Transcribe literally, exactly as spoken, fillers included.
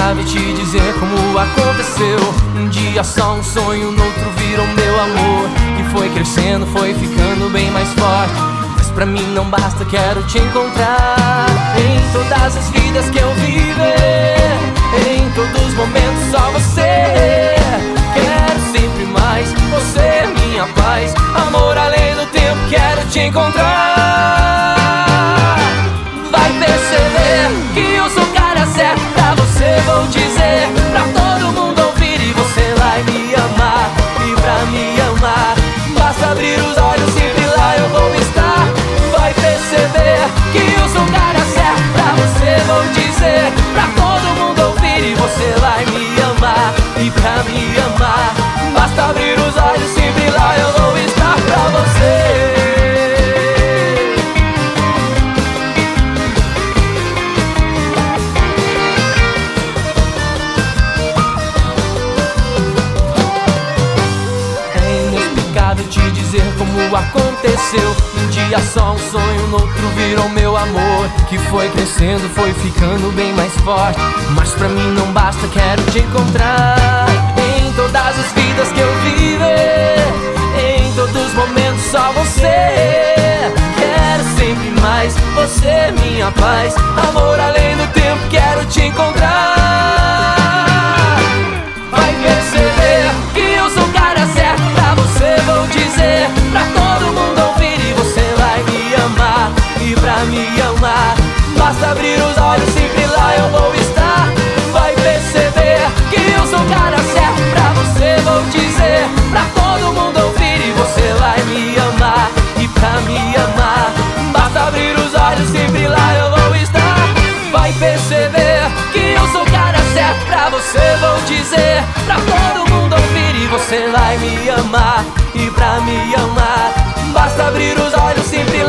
cabe te dizer como aconteceu. Um dia só um sonho, no outro virou meu amor, que foi crescendo, foi ficando bem mais forte. Mas pra mim não basta, quero te encontrar em todas as vidas que eu viver, em todos os momentos só você. Quero sempre mais, você é minha paz, amor além do tempo, quero te encontrar. Vai perceber que eu sou o cara certo pra você, vou dizer pra todo mundo ouvir, e você vai me amar. E pra me amar basta abrir os olhos, sempre lá eu vou estar. Vai perceber que eu sou o cara certo pra você, vou dizer pra todo mundo ouvir, e você vai me amar. E pra me amar basta abrir os olhos, sempre lá eu vou estar pra você. Te dizer como aconteceu. Um dia só um sonho, no outro virou meu amor, que foi crescendo, foi ficando bem mais forte. Mas pra mim não basta, quero te encontrar em todas as vidas que eu viver, em todos os momentos só você. Quero sempre mais, você é minha paz, amor além do tempo, quero te encontrar. Vai perceber que eu sou o cara certo pra você, vou dizer pra todo mundo ouvir, e você vai me amar. E pra me amar basta abrir os olhos, sempre lá eu vou estar. Vai perceber que eu sou o cara certo pra você, vou dizer pra todo mundo ouvir, e você vai me amar. E pra me amar basta abrir os olhos, sempre lá eu vou estar. Vai perceber que eu sou o cara certo pra você, vou dizer pra todo mundo ouvir, e você vai me amar. E pra me amar basta abrir os olhos, sempre